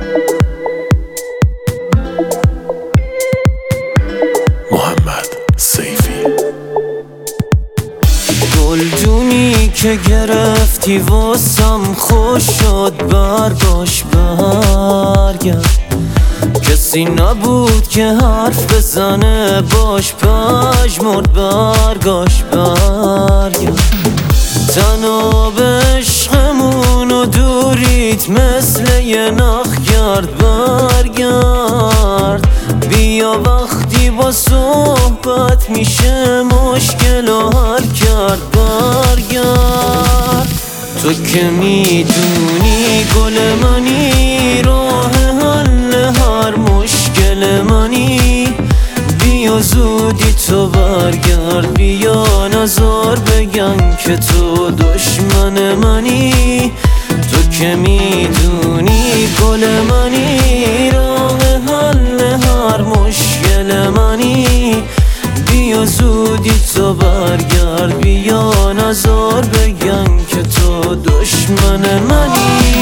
محمد سیفی. گلدونی که گرفتی واسم خوش شد، برگاش برگرد. کسی نبود که حرف بزنه باش پژمرد، برگاش برگرد. تنها به عشقمون و دوریت مثل یه نخ کرد، برگرد. بیا وقتی با صحبت میشه مشکل و حل کرد، برگرد. تو که میدونی گل منی، راه حل هر مشکل منی. بیا زودی تو برگرد، بیا نزار بگن که تو دشمن منی. تو که میدونی گل منی، راه حل هر مشکل منی. بیا زودی تو برگرد، بیا نزار بگن که تو دشمن منی.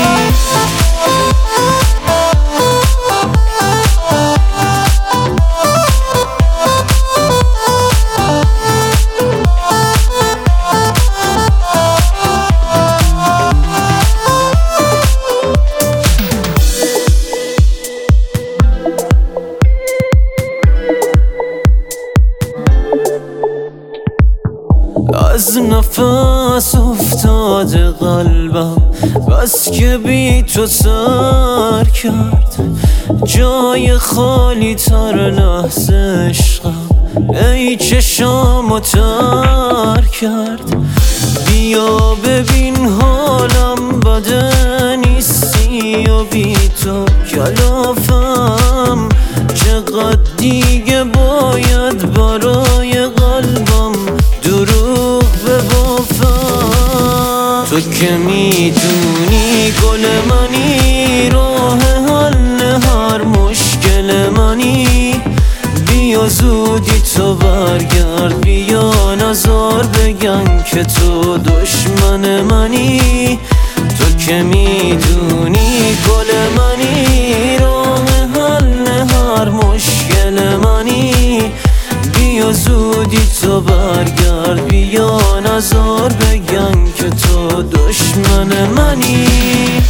از نفس افتاده قلبم، بس که بی تو سر کرد. جای خالی تر لحظه عشقم، ای چشامو تر کرد. بیا ببین حالم بده نیستی و بی تو کلافم. چقدر دیگه باید برای قلبم دروغ ببافم. تو که میدونی گل منی، راه حل هر مشکل منی. بیا زودی تو برگرد، بیا نزار بگن که تو دشمن منی. تو که میدونی گل منی، راه حل هر مشکل منی. بیا زودی تو برگرد، بیا نزار بگن که تو دشمن منی.